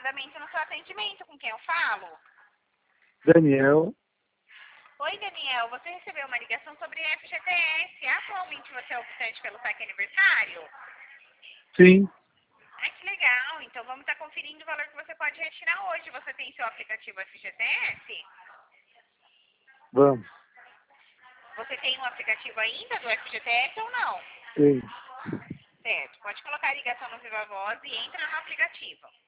agendamento no seu atendimento. Com quem eu falo? Daniel. Oi, Daniel. Você recebeu uma ligação sobre FGTS. Atualmente você é optante pelo saque aniversário? Sim, Ah, que legal. Então vamos estar conferindo o valor que você pode retirar hoje. Você tem seu aplicativo FGTS? vamos. Você tem um aplicativo ainda do FGTS ou não? Sim. Certo. Pode colocar a ligação no Viva Voz e entra no aplicativo.